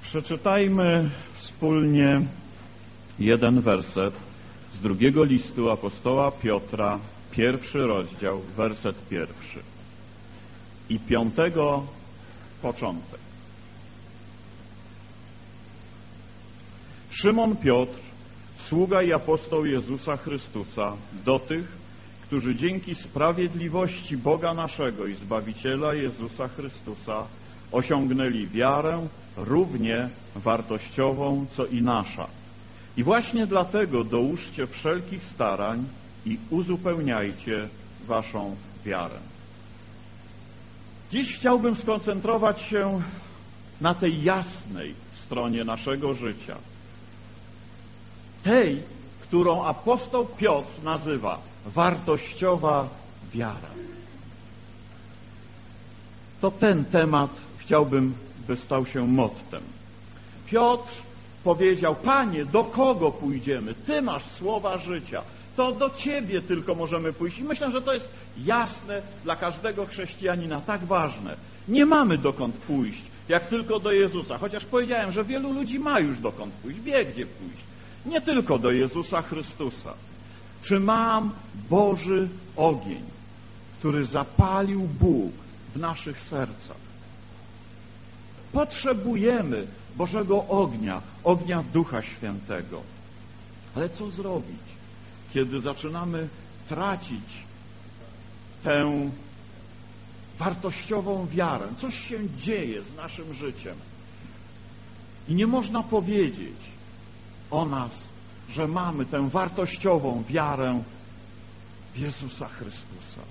Przeczytajmy wspólnie jeden werset z drugiego listu apostoła Piotra, 1 rozdział, werset 1 i 5 początek. Szymon Piotr, sługa i apostoł Jezusa Chrystusa, do tych, którzy dzięki sprawiedliwości Boga naszego i Zbawiciela Jezusa Chrystusa osiągnęli wiarę równie wartościową, co i nasza. I właśnie dlatego dołóżcie wszelkich starań i uzupełniajcie waszą wiarę. Dziś chciałbym skoncentrować się na tej jasnej stronie naszego życia. Tej, którą apostoł Piotr nazywa wartościowa wiara. To ten temat chciałbym, by stał się mottem. Piotr powiedział: Panie, do kogo pójdziemy? Ty masz słowa życia. To do Ciebie tylko możemy pójść. I myślę, że to jest jasne dla każdego chrześcijanina, tak ważne. Nie mamy dokąd pójść, jak tylko do Jezusa. Chociaż powiedziałem, że wielu ludzi ma już dokąd pójść, wie gdzie pójść. Nie tylko do Jezusa Chrystusa. Czy mam Boży ogień, który zapalił Bóg w naszych sercach? Potrzebujemy Bożego ognia, ognia Ducha Świętego. Ale co zrobić, kiedy zaczynamy tracić tę wartościową wiarę? Coś się dzieje z naszym życiem. I nie można powiedzieć o nas, że mamy tę wartościową wiarę w Jezusa Chrystusa.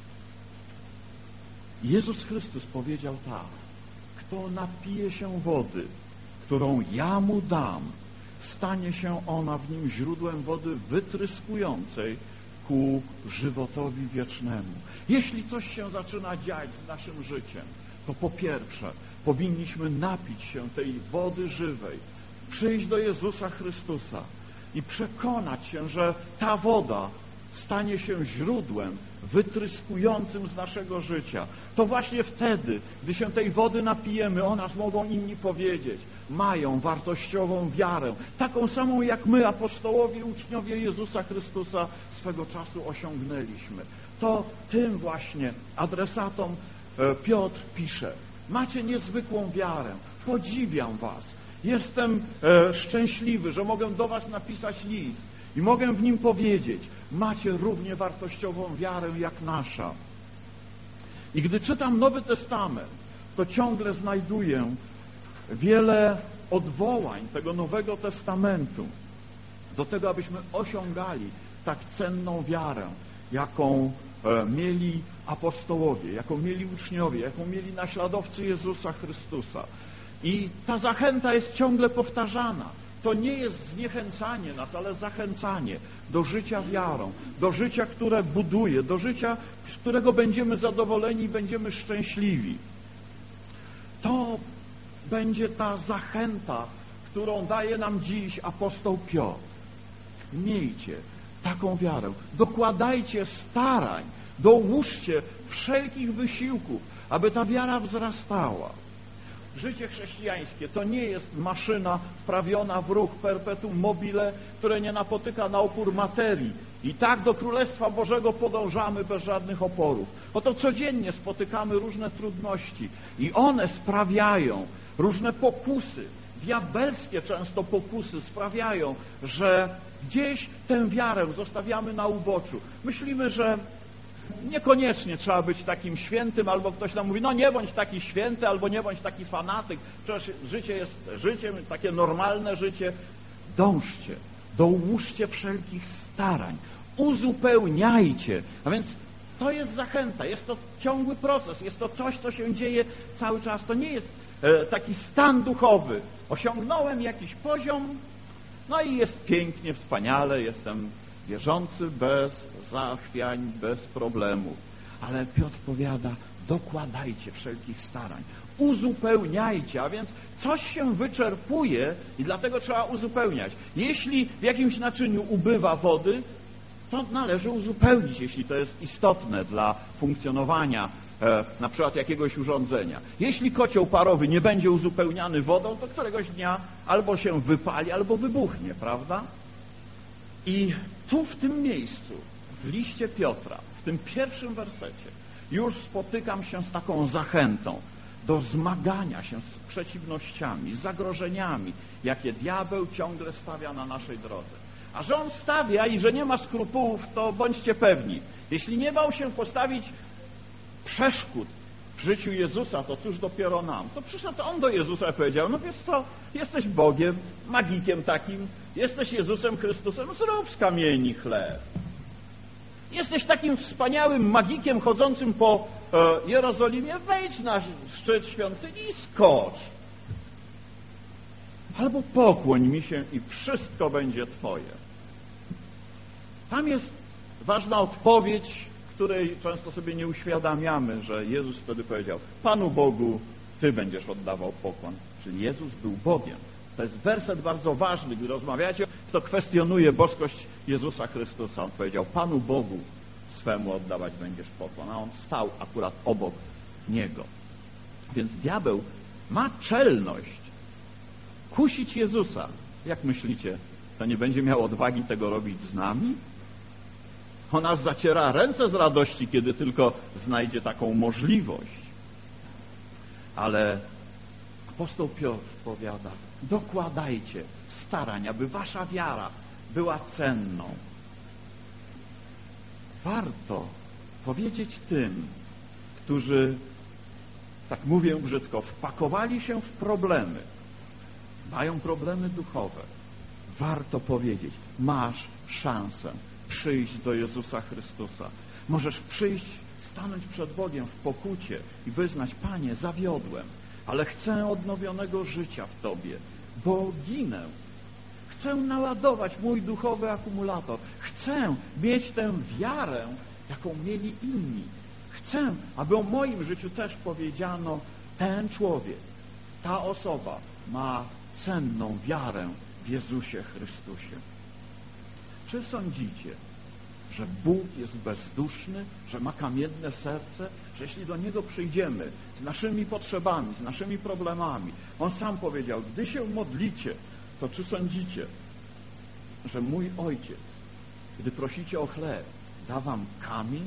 Jezus Chrystus powiedział tak: kto napije się wody, którą ja mu dam, stanie się ona w nim źródłem wody wytryskującej ku żywotowi wiecznemu. Jeśli coś się zaczyna dziać z naszym życiem, to po pierwsze powinniśmy napić się tej wody żywej, przyjść do Jezusa Chrystusa i przekonać się, że ta woda stanie się źródłem wytryskującym z naszego życia. To właśnie wtedy, gdy się tej wody napijemy, o nas mogą inni powiedzieć: mają wartościową wiarę, taką samą jak my, apostołowie i uczniowie Jezusa Chrystusa, swego czasu osiągnęliśmy. To tym właśnie adresatom Piotr pisze: macie niezwykłą wiarę, podziwiam was, jestem szczęśliwy, że mogę do was napisać list i mogę w nim powiedzieć: macie równie wartościową wiarę jak nasza. I gdy czytam Nowy Testament, to ciągle znajduję wiele odwołań tego Nowego Testamentu do tego, abyśmy osiągali tak cenną wiarę, jaką mieli apostołowie, jaką mieli uczniowie, jaką mieli naśladowcy Jezusa Chrystusa. I ta zachęta jest ciągle powtarzana. To nie jest zniechęcanie nas, ale zachęcanie do życia wiarą, do życia, które buduje, do życia, z którego będziemy zadowoleni i będziemy szczęśliwi. To będzie ta zachęta, którą daje nam dziś apostoł Piotr. Miejcie taką wiarę, dokładajcie starań, dołóżcie wszelkich wysiłków, aby ta wiara wzrastała. Życie chrześcijańskie to nie jest maszyna wprawiona w ruch perpetuum mobile, które nie napotyka na opór materii. I tak do Królestwa Bożego podążamy bez żadnych oporów. Oto codziennie spotykamy różne trudności i one sprawiają, różne pokusy, diabelskie często pokusy sprawiają, że gdzieś tę wiarę zostawiamy na uboczu. Myślimy, że niekoniecznie trzeba być takim świętym, albo ktoś nam mówi: no nie bądź taki święty, albo nie bądź taki fanatyk, przecież życie jest życiem, takie normalne życie. Dążcie, dołóżcie wszelkich starań, uzupełniajcie. A więc to jest zachęta, jest to ciągły proces, jest to coś, co się dzieje cały czas. To nie jest taki stan duchowy. Osiągnąłem jakiś poziom, no i jest pięknie, wspaniale, jestem wierzący bez zachwiań, bez problemów. Ale Piotr powiada: dokładajcie wszelkich starań, uzupełniajcie, a więc coś się wyczerpuje i dlatego trzeba uzupełniać. Jeśli w jakimś naczyniu ubywa wody, to należy uzupełnić, jeśli to jest istotne dla funkcjonowania na przykład jakiegoś urządzenia. Jeśli kocioł parowy nie będzie uzupełniany wodą, to któregoś dnia albo się wypali, albo wybuchnie, prawda? I tu w tym miejscu, w liście Piotra, w tym pierwszym wersecie, już spotykam się z taką zachętą do zmagania się z przeciwnościami, z zagrożeniami, jakie diabeł ciągle stawia na naszej drodze. A że on stawia i że nie ma skrupułów, to bądźcie pewni, jeśli nie bał się postawić przeszkód w życiu Jezusa, to cóż dopiero nam. To przyszedł on do Jezusa i powiedział, no wiesz co, jesteś Bogiem, magikiem takim, jesteś Jezusem Chrystusem, zrób z kamieni chleb. Jesteś takim wspaniałym magikiem chodzącym po Jerozolimie, wejdź na szczyt świątyni i skocz. Albo pokłoń mi się i wszystko będzie Twoje. Tam jest ważna odpowiedź, której często sobie nie uświadamiamy, że Jezus wtedy powiedział, Panu Bogu, Ty będziesz oddawał pokłon. Czyli Jezus był Bogiem. To jest werset bardzo ważny, gdy rozmawiacie, kto kwestionuje boskość Jezusa Chrystusa. On powiedział, Panu Bogu swemu oddawać będziesz pokłon, a on stał akurat obok Niego. Więc diabeł ma czelność kusić Jezusa. Jak myślicie, to nie będzie miał odwagi tego robić z nami? On aż zaciera ręce z radości, kiedy tylko znajdzie taką możliwość. Ale apostoł Piotr powiada, dokładajcie starań, aby wasza wiara była cenną. Warto powiedzieć tym, którzy, tak mówię brzydko, wpakowali się w problemy, mają problemy duchowe. Warto powiedzieć, masz szansę przyjść do Jezusa Chrystusa. Możesz przyjść, stanąć przed Bogiem w pokucie i wyznać, Panie, zawiodłem, ale chcę odnowionego życia w Tobie, bo ginę. Chcę naładować mój duchowy akumulator. Chcę mieć tę wiarę, jaką mieli inni. Chcę, aby o moim życiu też powiedziano, ten człowiek, ta osoba ma cenną wiarę w Jezusie Chrystusie. Czy sądzicie, że Bóg jest bezduszny, że ma kamienne serce, że jeśli do Niego przyjdziemy z naszymi potrzebami, z naszymi problemami, On sam powiedział, gdy się modlicie, to czy sądzicie, że mój Ojciec, gdy prosicie o chleb, da wam kamień?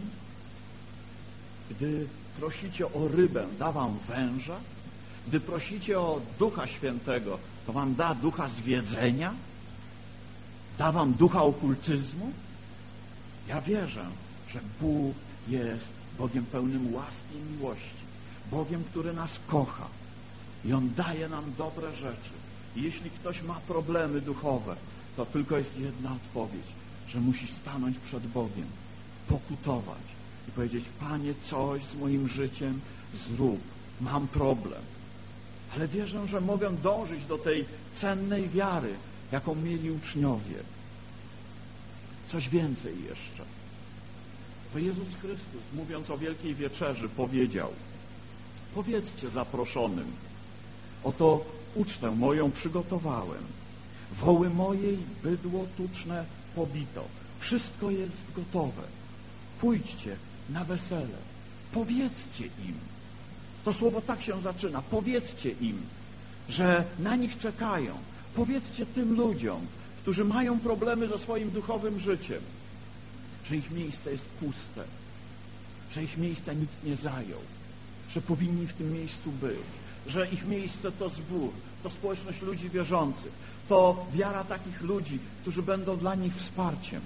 Gdy prosicie o rybę, da wam węża? Gdy prosicie o Ducha Świętego, to wam da ducha zwiedzenia? Da wam ducha okultyzmu? Ja wierzę, że Bóg jest Bogiem pełnym łaski i miłości. Bogiem, który nas kocha. I On daje nam dobre rzeczy. I jeśli ktoś ma problemy duchowe, to tylko jest jedna odpowiedź, że musi stanąć przed Bogiem, pokutować i powiedzieć, Panie, coś z moim życiem zrób. Mam problem. Ale wierzę, że mogę dążyć do tej cennej wiary, jaką mieli uczniowie. Coś więcej jeszcze. To Jezus Chrystus, mówiąc o Wielkiej Wieczerzy, powiedział, powiedzcie zaproszonym, oto ucztę moją przygotowałem, woły moje i bydło tuczne pobito. Wszystko jest gotowe. Pójdźcie na wesele. Powiedzcie im. To słowo tak się zaczyna. Powiedzcie im, że na nich czekają. Powiedzcie tym ludziom, którzy mają problemy ze swoim duchowym życiem, że ich miejsce jest puste, że ich miejsca nikt nie zajął, że powinni w tym miejscu być, że ich miejsce to zbór, to społeczność ludzi wierzących, to wiara takich ludzi, którzy będą dla nich wsparciem.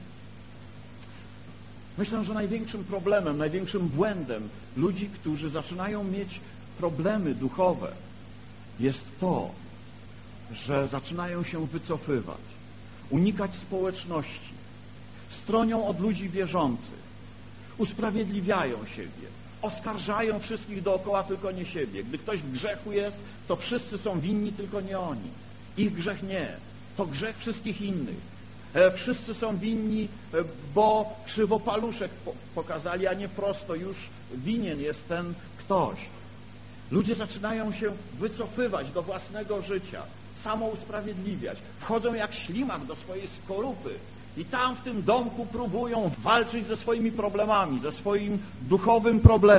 Myślę, że największym problemem, największym błędem ludzi, którzy zaczynają mieć problemy duchowe, jest to, że zaczynają się wycofywać, unikać społeczności, stronią od ludzi wierzących, usprawiedliwiają siebie, oskarżają wszystkich dookoła, tylko nie siebie. Gdy ktoś w grzechu jest, to wszyscy są winni, tylko nie oni. Ich grzech nie, to grzech wszystkich innych. Wszyscy są winni, bo krzywopaluszek pokazali, a nie prosto. Już winien jest ten ktoś. Ludzie zaczynają się wycofywać do własnego życia, samousprawiedliwiać. Wchodzą jak ślimak do swojej skorupy i tam w tym domku próbują walczyć ze swoimi problemami, ze swoim duchowym problemem.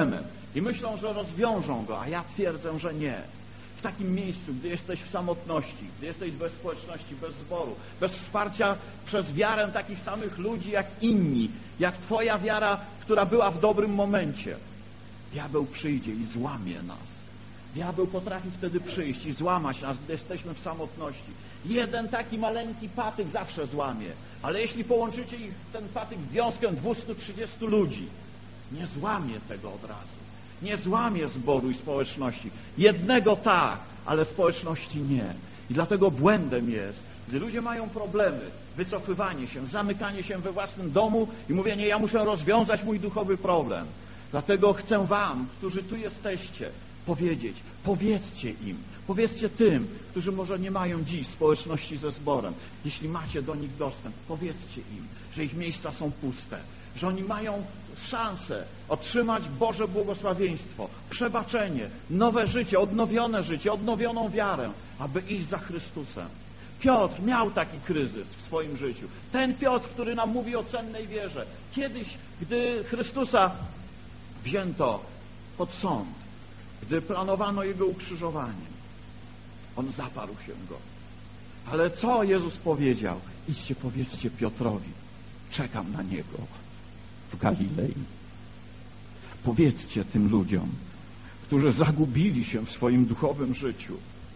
i myślą, że rozwiążą go, a ja twierdzę, że nie. W takim miejscu, gdy jesteś w samotności, gdy jesteś bez społeczności, bez zboru, bez wsparcia przez wiarę takich samych ludzi jak inni, jak twoja wiara, która była w dobrym momencie, diabeł przyjdzie i złamie nas. Diabeł potrafi wtedy przyjść i złamać nas, gdy jesteśmy w samotności. Jeden taki maleńki patyk zawsze złamie, ale jeśli połączycie ich, ten patyk w wiązkę 230 ludzi, nie złamie tego od razu. Nie złamie zboru i społeczności. Jednego tak, ale społeczności nie. I dlatego błędem jest, gdy ludzie mają problemy, wycofywanie się, zamykanie się we własnym domu i mówienie, ja muszę rozwiązać mój duchowy problem. Dlatego chcę wam, którzy tu jesteście, powiedzieć, powiedzcie tym, którzy może nie mają dziś społeczności ze zborem, jeśli macie do nich dostęp, powiedzcie im, że ich miejsca są puste, że oni mają szansę otrzymać Boże błogosławieństwo, przebaczenie, nowe życie, odnowioną wiarę, aby iść za Chrystusem. Piotr miał taki kryzys w swoim życiu. Ten Piotr, który nam mówi o cennej wierze. Kiedyś, gdy Chrystusa wzięto pod sąd, gdy planowano Jego ukrzyżowanie, on zaparł się go. Ale co Jezus powiedział? Idźcie, powiedzcie Piotrowi, czekam na Niego w Galilei. Powiedzcie tym ludziom, którzy zagubili się w swoim duchowym życiu,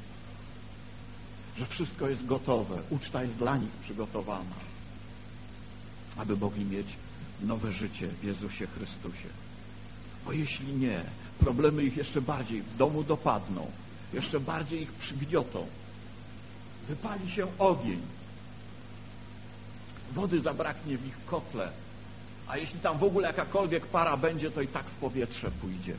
że wszystko jest gotowe, uczta jest dla nich przygotowana, aby mogli mieć nowe życie w Jezusie Chrystusie. Bo jeśli nie, problemy ich jeszcze bardziej w domu dopadną, jeszcze bardziej ich przygniotą. Wypali się ogień, wody zabraknie w ich kotle, a jeśli tam w ogóle jakakolwiek para będzie, to i tak w powietrze pójdzie.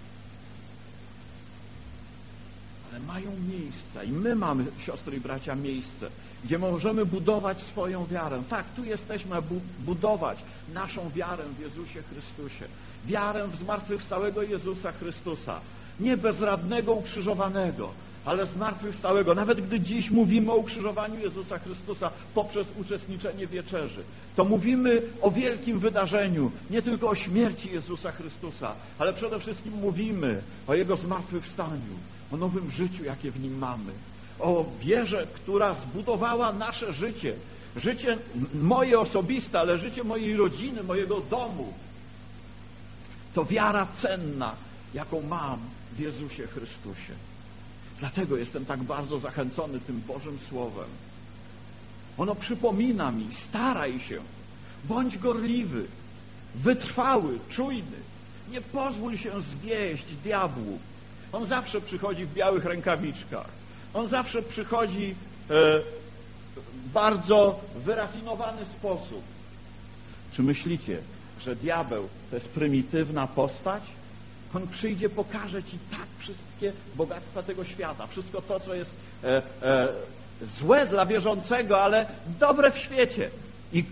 Ale mają miejsca i my mamy, siostry i bracia, miejsce, gdzie możemy budować swoją wiarę. Tak, tu jesteśmy, aby budować naszą wiarę w Jezusie Chrystusie. Wiarę w zmartwychwstałego Jezusa Chrystusa. Nie bezradnego, ukrzyżowanego, ale zmartwychwstałego. Nawet gdy dziś mówimy o ukrzyżowaniu Jezusa Chrystusa poprzez uczestniczenie w wieczerzy, to mówimy o wielkim wydarzeniu, nie tylko o śmierci Jezusa Chrystusa, ale przede wszystkim mówimy o Jego zmartwychwstaniu, o nowym życiu, jakie w Nim mamy, o wierze, która zbudowała nasze życie. Życie moje osobiste, ale życie mojej rodziny, mojego domu. To wiara cenna, jaką mam w Jezusie Chrystusie. Dlatego jestem tak bardzo zachęcony tym Bożym Słowem. Ono przypomina mi, staraj się, bądź gorliwy, wytrwały, czujny. Nie pozwól się zwieść diabłu. On zawsze przychodzi w białych rękawiczkach. On zawsze przychodzi w bardzo wyrafinowany sposób. Czy myślicie, że diabeł to jest prymitywna postać? On przyjdzie, pokaże ci tak wszystkie bogactwa tego świata, wszystko to, co jest złe dla wierzącego, ale dobre w świecie. I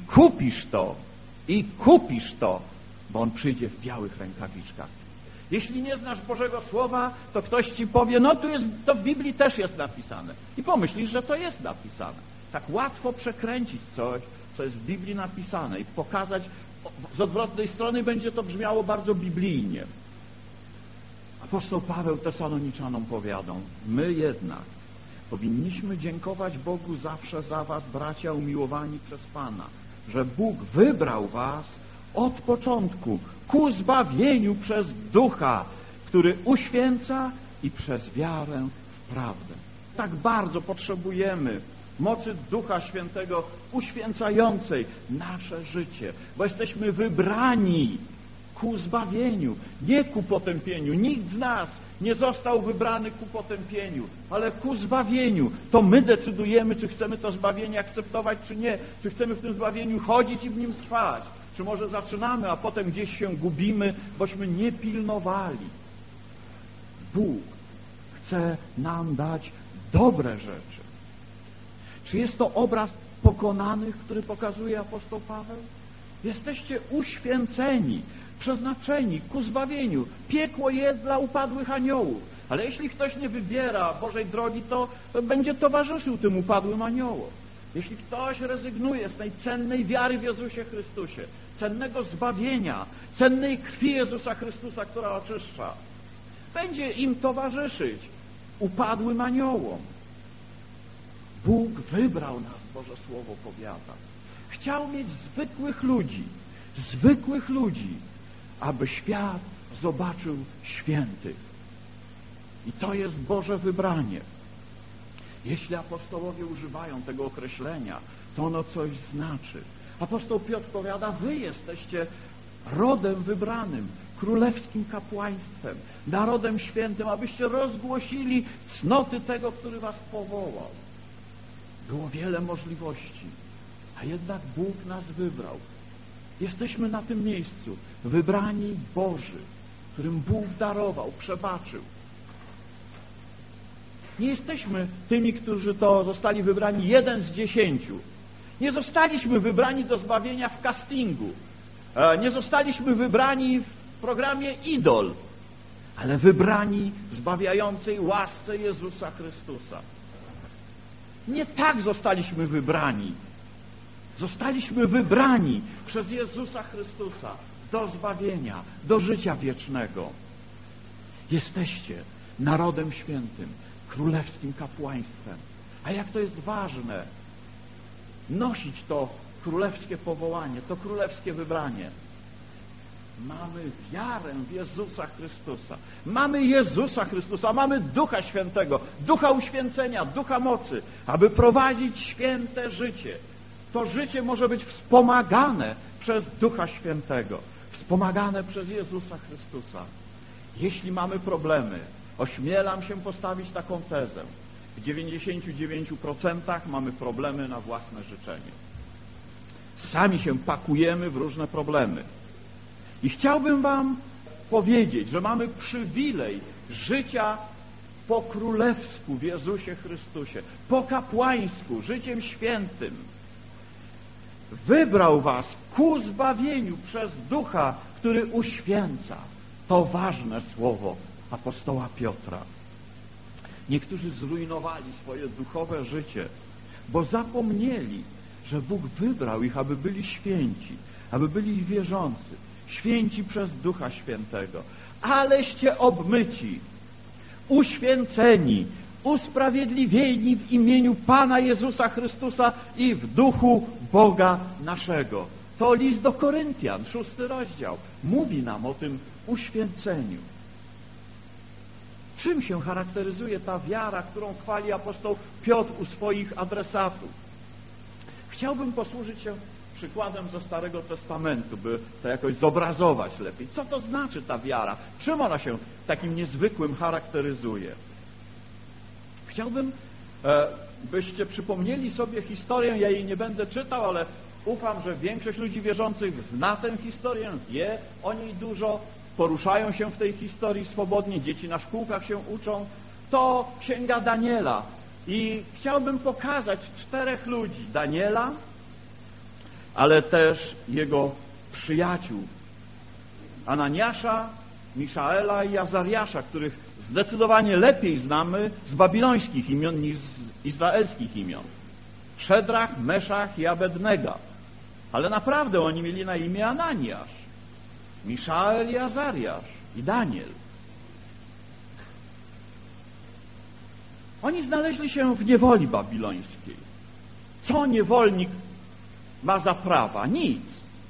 kupisz to, bo on przyjdzie w białych rękawiczkach. Jeśli nie znasz Bożego Słowa, to ktoś ci powie, no to w Biblii też jest napisane. I pomyślisz, że to jest napisane. Tak łatwo przekręcić coś, co jest w Biblii napisane i pokazać z odwrotnej strony, będzie to brzmiało bardzo biblijnie. Apostoł Paweł Tesaloniczanom powiadał, my jednak powinniśmy dziękować Bogu zawsze za was, bracia umiłowani przez Pana, że Bóg wybrał was od początku ku zbawieniu przez Ducha, który uświęca i przez wiarę w prawdę. Tak bardzo potrzebujemy mocy Ducha Świętego uświęcającej nasze życie, bo jesteśmy wybrani ku zbawieniu, nie ku potępieniu. Nikt z nas nie został wybrany ku potępieniu, ale ku zbawieniu. To my decydujemy, czy chcemy to zbawienie akceptować, czy nie. Czy chcemy w tym zbawieniu chodzić i w nim trwać. Czy może zaczynamy, a potem gdzieś się gubimy, bośmy nie pilnowali. Bóg chce nam dać dobre rzeczy. Czy jest to obraz pokonanych, który pokazuje apostoł Paweł? Jesteście uświęceni, przeznaczeni ku zbawieniu. Piekło jest dla upadłych aniołów. Ale jeśli ktoś nie wybiera Bożej drogi, to będzie towarzyszył tym upadłym aniołom. jeśli ktoś rezygnuje z tej cennej wiary w Jezusie Chrystusie, cennego zbawienia, cennej krwi Jezusa Chrystusa, która oczyszcza, będzie im towarzyszyć upadłym aniołom. Bóg wybrał nas, Boże Słowo powiada. Chciał mieć zwykłych ludzi, aby świat zobaczył świętych. I to jest Boże wybranie. Jeśli apostołowie używają tego określenia, to ono coś znaczy. Apostoł Piotr powiada, wy jesteście rodem wybranym, królewskim kapłaństwem, narodem świętym, abyście rozgłosili cnoty tego, który was powołał. Było wiele możliwości, a jednak Bóg nas wybrał. Jesteśmy na tym miejscu, wybrani Boży, którym Bóg darował, przebaczył. Nie jesteśmy tymi, którzy to zostali wybrani 1 z 10. Nie zostaliśmy wybrani do zbawienia w castingu. Nie zostaliśmy wybrani w programie Idol, ale wybrani w zbawiającej łasce Jezusa Chrystusa. Nie tak zostaliśmy wybrani. Zostaliśmy wybrani przez Jezusa Chrystusa do zbawienia, do życia wiecznego. Jesteście narodem świętym, królewskim kapłaństwem. A jak to jest ważne nosić to królewskie powołanie, to królewskie wybranie. Mamy wiarę w Jezusa Chrystusa. Mamy Jezusa Chrystusa, mamy Ducha Świętego, Ducha uświęcenia, Ducha mocy, aby prowadzić święte życie. To życie może być wspomagane przez Ducha Świętego, wspomagane przez Jezusa Chrystusa. Jeśli mamy problemy, ośmielam się postawić taką tezę, w 99% mamy problemy na własne życzenie. Sami się pakujemy w różne problemy. I chciałbym wam powiedzieć, że mamy przywilej życia po królewsku w Jezusie Chrystusie, po kapłańsku, życiem świętym. Wybrał was ku zbawieniu przez Ducha, który uświęca. To ważne słowo apostoła Piotra. Niektórzy zrujnowali swoje duchowe życie, bo zapomnieli, że Bóg wybrał ich, aby byli święci, aby byli wierzący, święci przez Ducha Świętego. Aleście obmyci, uświęceni, usprawiedliwieni w imieniu Pana Jezusa Chrystusa i w duchu Boga naszego. To list do Koryntian, 6 rozdział, mówi nam o tym uświęceniu. Czym się charakteryzuje ta wiara, którą chwali apostoł Piotr u swoich adresatów? Chciałbym posłużyć się przykładem ze Starego Testamentu, by to jakoś zobrazować lepiej. Co to znaczy ta wiara? Czym ona się takim niezwykłym charakteryzuje? Chciałbym, byście przypomnieli sobie historię, ja jej nie będę czytał, ale ufam, że większość ludzi wierzących zna tę historię, wie o niej dużo, poruszają się w tej historii swobodnie, dzieci na szkółkach się uczą. To Księga Daniela. I chciałbym pokazać 4 ludzi. Daniela, ale też jego przyjaciół. Ananiasza, Miszaela i Azariasza, których zdecydowanie lepiej znamy z babilońskich imion niż z izraelskich imion. Szedrach, Meszach i Abednego. Ale naprawdę oni mieli na imię Ananiasz, Miszael i Azariasz i Daniel. Oni znaleźli się w niewoli babilońskiej. Co niewolnik ma za prawa? Nic.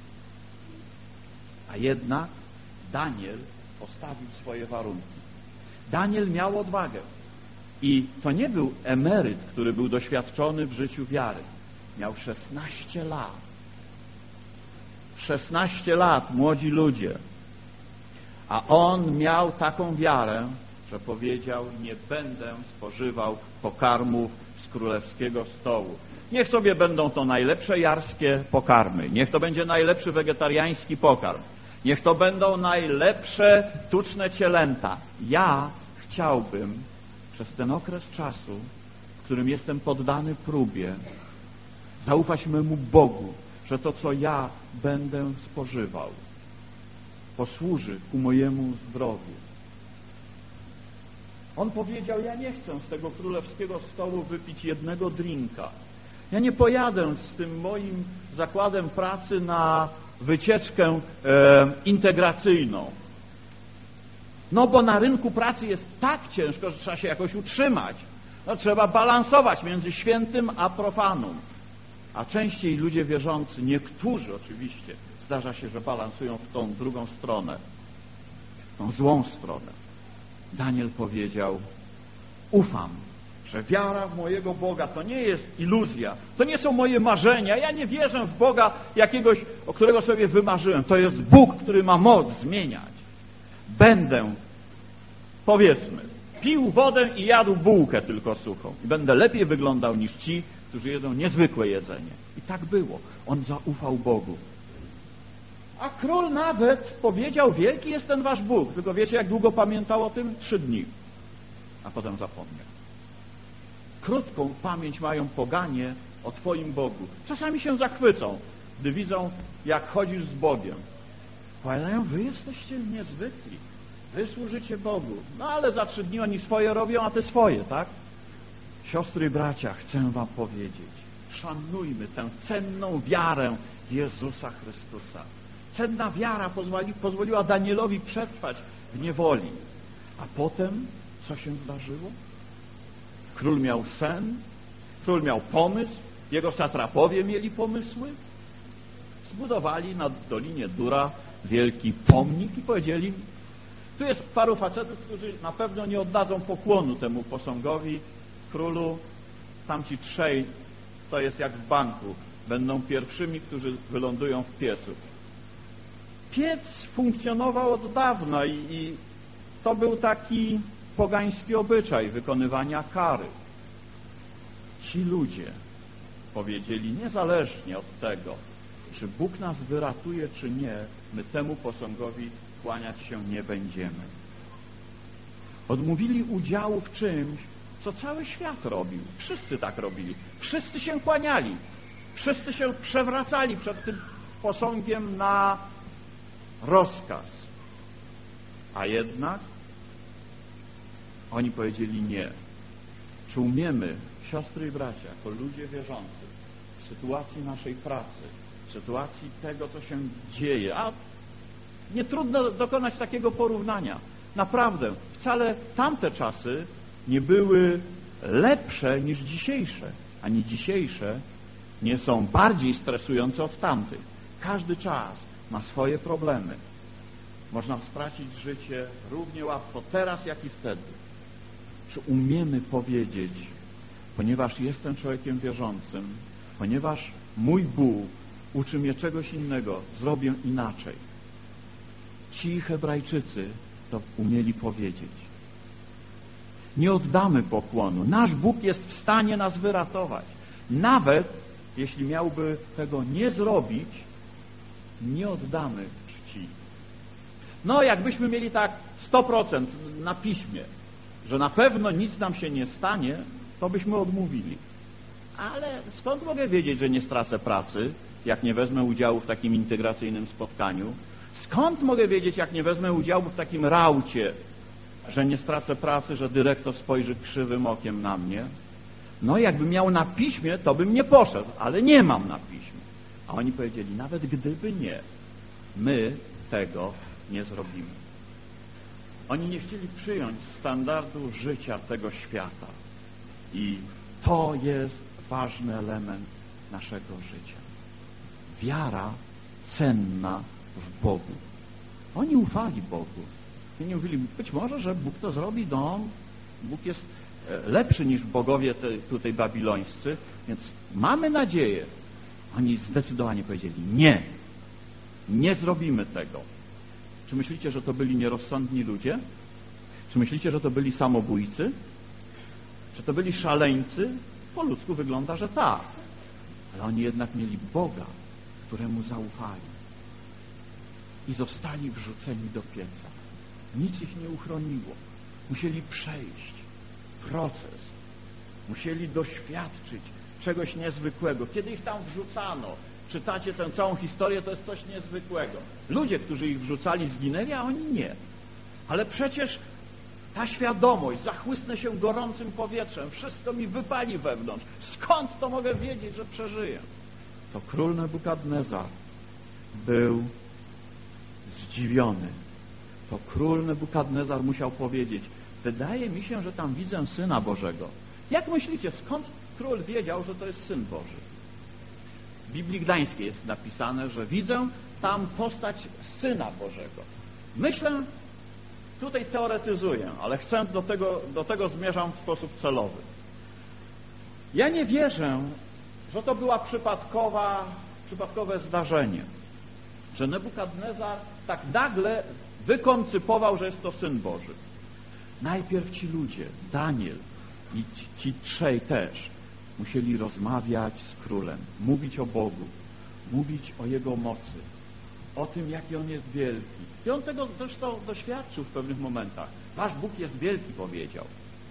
A jednak Daniel postawił swoje warunki. Daniel miał odwagę. I to nie był emeryt, który był doświadczony w życiu wiary. Miał 16 lat. 16 lat, młodzi ludzie. A on miał taką wiarę, że powiedział: nie będę spożywał pokarmów z królewskiego stołu. Niech sobie będą to najlepsze jarskie pokarmy. Niech to będzie najlepszy wegetariański pokarm. Niech to będą najlepsze tuczne cielęta. Ja chciałbym przez ten okres czasu, w którym jestem poddany próbie, zaufać memu Bogu, że to, co ja będę spożywał, posłuży ku mojemu zdrowiu. On powiedział: ja nie chcę z tego królewskiego stołu wypić jednego drinka. Ja nie pojadę z tym moim zakładem pracy na wycieczkę integracyjną. No bo na rynku pracy jest tak ciężko, że trzeba się jakoś utrzymać. No, trzeba balansować między świętym a profanum. A częściej ludzie wierzący, niektórzy oczywiście, zdarza się, że balansują w tą drugą stronę, tą złą stronę. Daniel powiedział: ufam, że wiara w mojego Boga to nie jest iluzja, to nie są moje marzenia, ja nie wierzę w Boga jakiegoś, o którego sobie wymarzyłem. To jest Bóg, który ma moc zmieniać. Będę, powiedzmy, pił wodę i jadł bułkę tylko suchą. I będę lepiej wyglądał niż ci, którzy jedzą niezwykłe jedzenie. I tak było. On zaufał Bogu. A król nawet powiedział: wielki jest ten wasz Bóg. Tylko wiecie, jak długo pamiętał o tym? 3 dni. A potem zapomniał. Krótką pamięć mają poganie o twoim Bogu. Czasami się zachwycą, gdy widzą, jak chodzisz z Bogiem. Powiadają: wy jesteście niezwykli. Wy służycie Bogu. No ale za 3 dni oni swoje robią, a ty swoje, tak? Siostry i bracia, chcę wam powiedzieć, szanujmy tę cenną wiarę Jezusa Chrystusa. Cenna wiara pozwoliła Danielowi przetrwać w niewoli. A potem co się zdarzyło? Król miał sen, król miał pomysł, jego satrapowie mieli pomysły. Zbudowali na Dolinie Dura wielki pomnik i powiedzieli: tu jest paru facetów, którzy na pewno nie oddadzą pokłonu temu posągowi. Królu, tamci 3, to jest jak w banku, będą pierwszymi, którzy wylądują w piecu. Piec funkcjonował od dawna i to był taki pogański obyczaj wykonywania kary. Ci ludzie powiedzieli: niezależnie od tego, czy Bóg nas wyratuje, czy nie, my temu posągowi kłaniać się nie będziemy. Odmówili udziału w czymś, co cały świat robił. Wszyscy tak robili. Wszyscy się kłaniali. Wszyscy się przewracali przed tym posągiem na rozkaz. A jednak oni powiedzieli nie. Czy umiemy, siostry i bracia, jako ludzie wierzący, w sytuacji naszej pracy, w sytuacji tego, co się dzieje, a nie trudno dokonać takiego porównania. Naprawdę, wcale tamte czasy nie były lepsze niż dzisiejsze, ani dzisiejsze nie są bardziej stresujące od tamtych. Każdy czas ma swoje problemy. Można stracić życie równie łatwo teraz, jak i wtedy. Czy umiemy powiedzieć: ponieważ jestem człowiekiem wierzącym, ponieważ mój Bóg uczy mnie czegoś innego, zrobię inaczej. Ci Hebrajczycy to umieli powiedzieć. Nie oddamy pokłonu. Nasz Bóg jest w stanie nas wyratować. Nawet jeśli miałby tego nie zrobić, nie oddamy czci. No, jakbyśmy mieli tak 100% na piśmie, że na pewno nic nam się nie stanie, to byśmy odmówili. Ale skąd mogę wiedzieć, że nie stracę pracy, jak nie wezmę udziału w takim integracyjnym spotkaniu? Skąd mogę wiedzieć, jak nie wezmę udziału w takim raucie, że nie stracę pracy, że dyrektor spojrzy krzywym okiem na mnie? No, jakbym miał na piśmie, to bym nie poszedł, ale nie mam na piśmie. A oni powiedzieli: nawet gdyby nie, my tego nie zrobimy. Oni nie chcieli przyjąć standardu życia tego świata. I to jest ważny element naszego życia. Wiara cenna w Bogu. Oni ufali Bogu. I nie mówili: być może, że Bóg to zrobi, no, Bóg jest lepszy niż bogowie tutaj babilońscy, więc mamy nadzieję. Oni zdecydowanie powiedzieli: nie, nie zrobimy tego. Czy myślicie, że to byli nierozsądni ludzie? Czy myślicie, że to byli samobójcy? Czy to byli szaleńcy? Po ludzku wygląda, że tak. Ale oni jednak mieli Boga, któremu zaufali. I zostali wrzuceni do pieca. Nic ich nie uchroniło. Musieli przejść proces. Musieli doświadczyć czegoś niezwykłego. Kiedy ich tam wrzucano, czytacie tę całą historię, to jest coś niezwykłego. Ludzie, którzy ich wrzucali, zginęli, a oni nie. Ale przecież Ta świadomość, zachłysnę się gorącym powietrzem, wszystko mi wypali wewnątrz. Skąd to mogę wiedzieć, że przeżyję? To król Nebukadnezar był zdziwiony. To król Nebukadnezar musiał powiedzieć: wydaje mi się, że tam widzę Syna Bożego. Jak myślicie, skąd król wiedział, że to jest Syn Boży? W Biblii Gdańskiej jest napisane, że widzę tam postać Syna Bożego. Myślę, tutaj teoretyzuję, ale chcę do tego zmierzam w sposób celowy. Ja nie wierzę, że to była przypadkowe zdarzenie, że Nebukadnezar tak nagle wykoncypował, że jest to Syn Boży. Najpierw ci ludzie, Daniel i ci trzej też, musieli rozmawiać z królem, mówić o Bogu, mówić o Jego mocy, o tym, jaki On jest wielki. I on tego zresztą doświadczył w pewnych momentach. Wasz Bóg jest wielki, powiedział.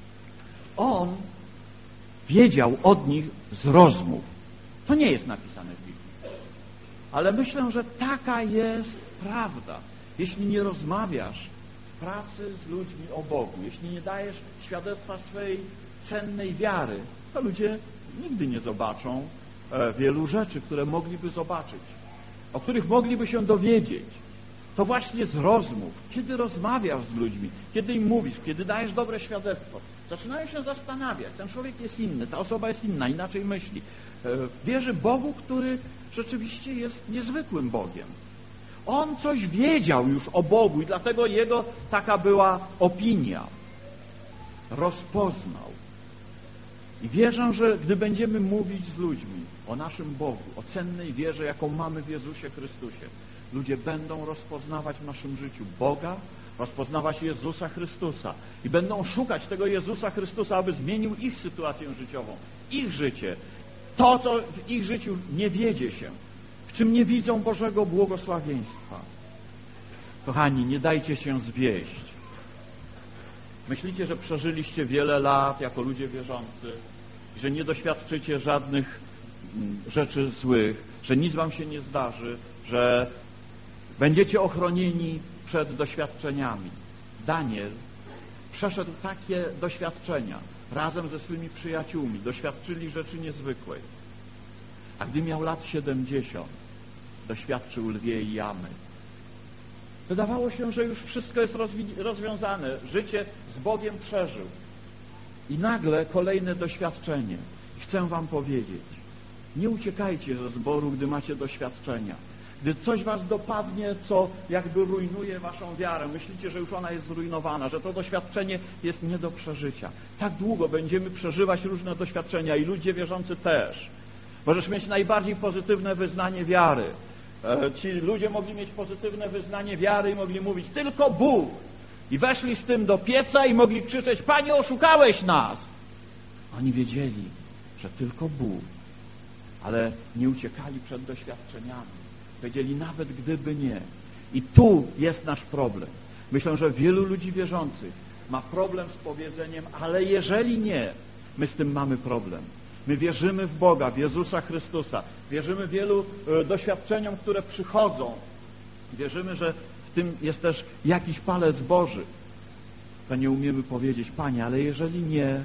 On wiedział od nich z rozmów. To nie jest napisane w Biblii. Ale myślę, że taka jest prawda. Jeśli nie rozmawiasz w pracy z ludźmi o Bogu, jeśli nie dajesz świadectwa swojej cennej wiary, to ludzie nigdy nie zobaczą wielu rzeczy, które mogliby zobaczyć, o których mogliby się dowiedzieć. To właśnie z rozmów, kiedy rozmawiasz z ludźmi, kiedy im mówisz, kiedy dajesz dobre świadectwo, zaczynają się zastanawiać. Ten człowiek jest inny, ta osoba jest inna, inaczej myśli. Wierzy Bogu, który rzeczywiście jest niezwykłym Bogiem. On coś wiedział już o Bogu i dlatego jego taka była opinia. Rozpoznał. I wierzę, że gdy będziemy mówić z ludźmi o naszym Bogu, o cennej wierze, jaką mamy w Jezusie Chrystusie, ludzie będą rozpoznawać w naszym życiu Boga, rozpoznawać Jezusa Chrystusa i będą szukać tego Jezusa Chrystusa, aby zmienił ich sytuację życiową, ich życie, to, co w ich życiu nie wiedzie się, w czym nie widzą Bożego błogosławieństwa. Kochani, nie dajcie się zwieść. Myślicie, że przeżyliście wiele lat jako ludzie wierzący, że nie doświadczycie żadnych rzeczy złych, że nic wam się nie zdarzy, że będziecie ochronieni przed doświadczeniami. Daniel przeszedł takie doświadczenia razem ze swymi przyjaciółmi, doświadczyli rzeczy niezwykłej. A gdy miał lat 70, doświadczył lwiej jamy. Wydawało się, że już wszystko jest rozwiązane, życie z Bogiem przeżył. I nagle kolejne doświadczenie. Chcę wam powiedzieć, nie uciekajcie ze zboru, gdy macie doświadczenia. Gdy coś was dopadnie, co jakby rujnuje waszą wiarę, myślicie, że już ona jest zrujnowana, że to doświadczenie jest nie do przeżycia. Tak długo będziemy przeżywać różne doświadczenia i ludzie wierzący też. Możesz mieć najbardziej pozytywne wyznanie wiary. Ci ludzie mogli mieć pozytywne wyznanie wiary i mogli mówić tylko Bóg. I weszli z tym do pieca i mogli krzyczeć: Panie, oszukałeś nas! Oni wiedzieli, że tylko Bóg, ale nie uciekali przed doświadczeniami. Wiedzieli, nawet gdyby nie. I tu jest nasz problem. Myślę, że wielu ludzi wierzących ma problem z powiedzeniem, ale jeżeli nie, my z tym mamy problem. My wierzymy w Boga, w Jezusa Chrystusa. Wierzymy wielu doświadczeniom, które przychodzą. Wierzymy, że w tym jest też jakiś palec Boży. To nie umiemy powiedzieć: Panie, ale jeżeli nie,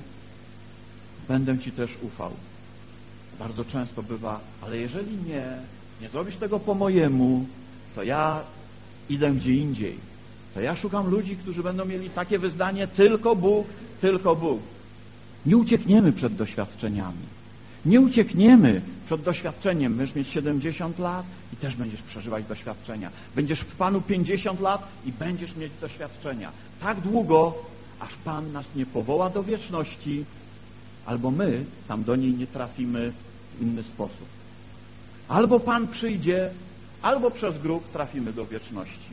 będę Ci też ufał. Bardzo często bywa: ale jeżeli nie zrobisz tego po mojemu, to ja idę gdzie indziej. To ja szukam ludzi, którzy będą mieli takie wyznanie: tylko Bóg, tylko Bóg. Nie uciekniemy przed doświadczeniami. Nie uciekniemy przed doświadczeniem. Będziesz mieć 70 lat i też będziesz przeżywać doświadczenia. Będziesz w Panu 50 lat i będziesz mieć doświadczenia. Tak długo, aż Pan nas nie powoła do wieczności, albo my tam do niej nie trafimy w inny sposób. Albo Pan przyjdzie, albo przez grób trafimy do wieczności.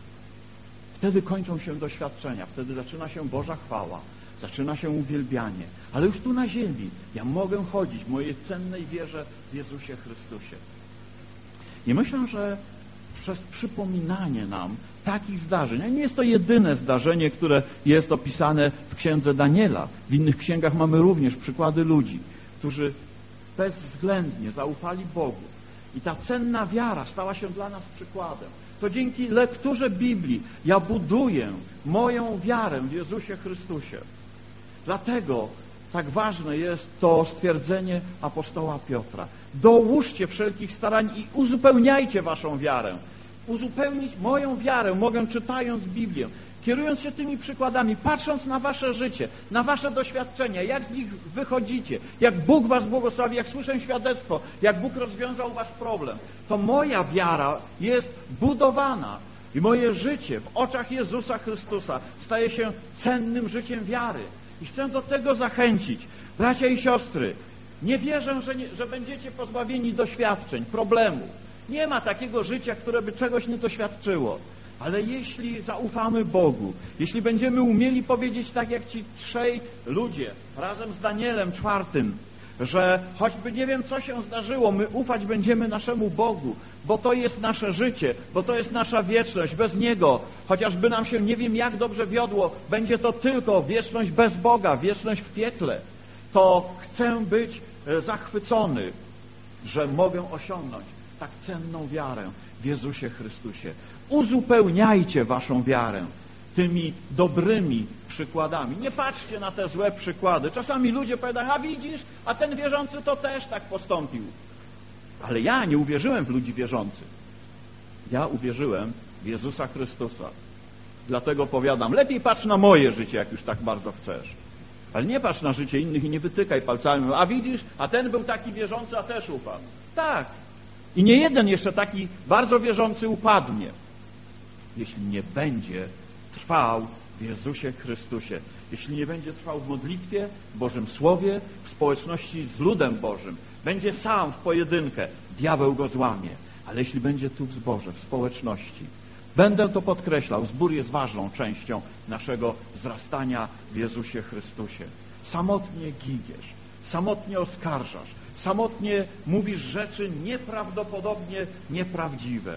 Wtedy kończą się doświadczenia, wtedy zaczyna się Boża chwała, zaczyna się uwielbianie. Ale już tu na ziemi ja mogę chodzić w mojej cennej wierze w Jezusie Chrystusie. I myślę, że przez przypominanie nam takich zdarzeń, a nie jest to jedyne zdarzenie, które jest opisane w księdze Daniela. W innych księgach mamy również przykłady ludzi, którzy bezwzględnie zaufali Bogu. I ta cenna wiara stała się dla nas przykładem. to dzięki lekturze Biblii ja buduję moją wiarę w Jezusie Chrystusie. Dlatego tak ważne jest to stwierdzenie apostoła Piotra. Dołóżcie wszelkich starań i uzupełniajcie waszą wiarę. Uzupełnić moją wiarę mogę czytając Biblię, kierując się tymi przykładami, patrząc na wasze życie, na wasze doświadczenia, jak z nich wychodzicie, jak Bóg was błogosławi, jak słyszę świadectwo, jak Bóg rozwiązał wasz problem. To moja wiara jest budowana i moje życie w oczach Jezusa Chrystusa staje się cennym życiem wiary. I chcę do tego zachęcić. Bracia i siostry, nie wierzę, że będziecie pozbawieni doświadczeń, problemów. Nie ma takiego życia, które by czegoś nie doświadczyło. Ale jeśli zaufamy Bogu, jeśli będziemy umieli powiedzieć tak jak ci 3 ludzie razem z Danielem 4, że choćby nie wiem co się zdarzyło, my ufać będziemy naszemu Bogu, bo to jest nasze życie, bo to jest nasza wieczność. Bez Niego, chociażby nam się nie wiem jak dobrze wiodło, będzie to tylko wieczność bez Boga, wieczność w piekle. To chcę być zachwycony, że mogę osiągnąć tak cenną wiarę w Jezusie Chrystusie. Uzupełniajcie waszą wiarę tymi dobrymi przykładami. Nie patrzcie na te złe przykłady. Czasami ludzie powiadają, a widzisz, a ten wierzący to też tak postąpił. Ale ja nie uwierzyłem w ludzi wierzących. Ja uwierzyłem w Jezusa Chrystusa. Dlatego powiadam, lepiej patrz na moje życie, jak już tak bardzo chcesz. Ale nie patrz na życie innych i nie wytykaj palcami. A widzisz, a ten był taki wierzący, a też upadł. Tak. I nie jeden jeszcze taki bardzo wierzący upadnie, jeśli nie będzie trwał w Jezusie Chrystusie, jeśli nie będzie trwał w modlitwie, w Bożym Słowie, w społeczności z ludem Bożym, będzie sam w pojedynkę, diabeł go złamie, ale jeśli będzie tu w zborze, w społeczności, będę to podkreślał, zbór jest ważną częścią naszego wzrastania w Jezusie Chrystusie. Samotnie giniesz, samotnie oskarżasz, samotnie mówisz rzeczy nieprawdopodobnie nieprawdziwe,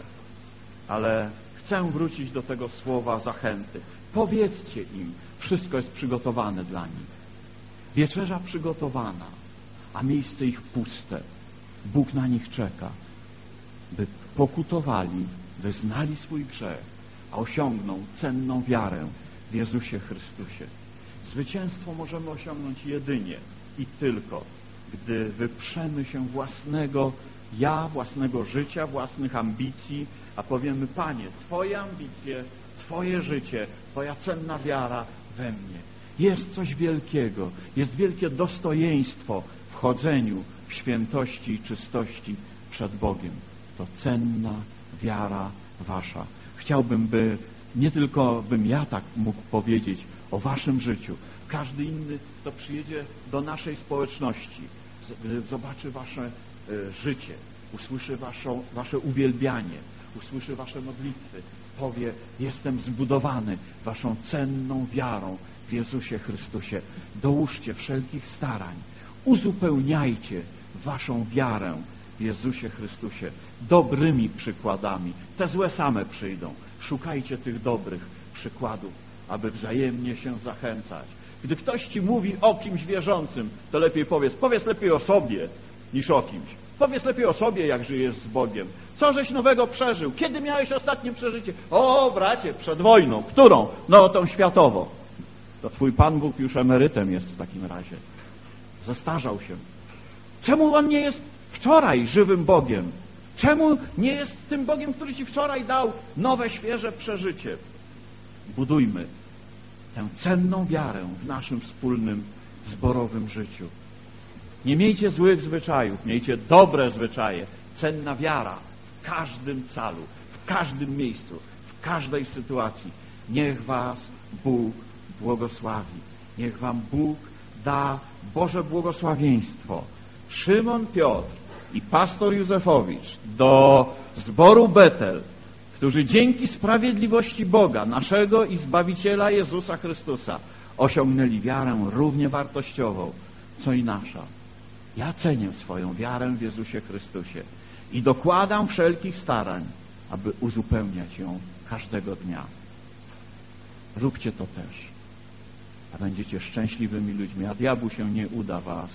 ale chcę wrócić do tego słowa zachęty. Powiedzcie im, wszystko jest przygotowane dla nich. Wieczerza przygotowana, a miejsce ich puste. Bóg na nich czeka, by pokutowali, wyznali swój grzech, a osiągną cenną wiarę w Jezusie Chrystusie. Zwycięstwo możemy osiągnąć jedynie i tylko, gdy wyprzemy się własnego ja, własnego życia, własnych ambicji, a powiemy, Panie, Twoje ambicje, Twoje życie, Twoja cenna wiara we mnie. Jest coś wielkiego, jest wielkie dostojeństwo w chodzeniu w świętości i czystości przed Bogiem. To cenna wiara wasza. Chciałbym, by nie tylko bym ja tak mógł powiedzieć o waszym życiu, każdy inny, kto przyjedzie do naszej społeczności, zobaczy wasze życie, usłyszy wasze uwielbianie, usłyszy wasze modlitwy, powie, jestem zbudowany waszą cenną wiarą w Jezusie Chrystusie. Dołóżcie wszelkich starań, uzupełniajcie waszą wiarę w Jezusie Chrystusie dobrymi przykładami. Te złe same przyjdą. Szukajcie tych dobrych przykładów, aby wzajemnie się zachęcać. Gdy ktoś ci mówi o kimś wierzącym, to lepiej powiedz lepiej o sobie niż o kimś. Powiedz lepiej o sobie, jak żyjesz z Bogiem. Co żeś nowego przeżył? Kiedy miałeś ostatnie przeżycie? O, bracie, przed wojną. Którą? No, tą światową. To twój Pan Bóg już emerytem jest w takim razie. Zestarzał się. Czemu On nie jest wczoraj żywym Bogiem? Czemu nie jest tym Bogiem, który ci wczoraj dał nowe, świeże przeżycie? Budujmy tę cenną wiarę w naszym wspólnym, zborowym życiu. Nie miejcie złych zwyczajów, miejcie dobre zwyczaje. Cenna wiara w każdym calu, w każdym miejscu, w każdej sytuacji. Niech was Bóg błogosławi. Niech wam Bóg da Boże błogosławieństwo. Szymon Piotr i pastor Józefowicz do zboru Betel, którzy dzięki sprawiedliwości Boga, naszego i Zbawiciela Jezusa Chrystusa, osiągnęli wiarę równie wartościową, co i nasza. Ja cenię swoją wiarę w Jezusie Chrystusie i dokładam wszelkich starań, aby uzupełniać ją każdego dnia. Róbcie to też, a będziecie szczęśliwymi ludźmi, a diabłu się nie uda was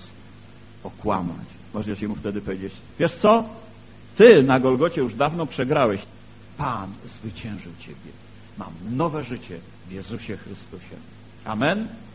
okłamać. Możecie mu wtedy powiedzieć, wiesz co? Ty na Golgocie już dawno przegrałeś. Pan zwyciężył ciebie. Mam nowe życie w Jezusie Chrystusie. Amen.